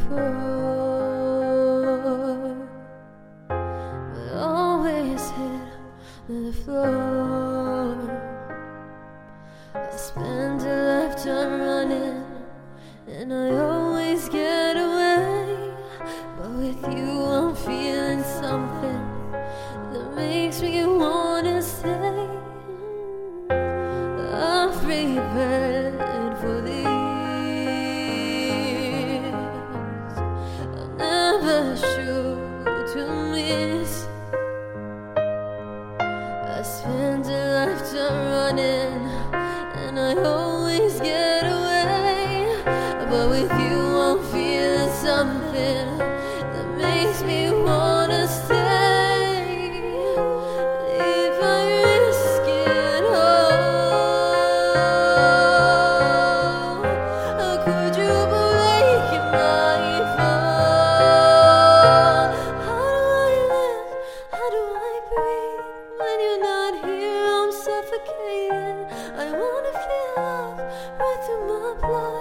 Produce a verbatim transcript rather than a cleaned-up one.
before, but always hit the floor. I spend a lifetime running, and I always get away. But with you I'm feeling something that makes me wanna stay. I'm prepared for this. I'm never sure to miss. I spend a lifetime running, and I always get away. But with you I'm feeling something that makes me wanna stay. If I risk it all, could you break my fall? How do I live? How do I breathe? When you're not here I'm suffocating. I wanna feel love right through my blood.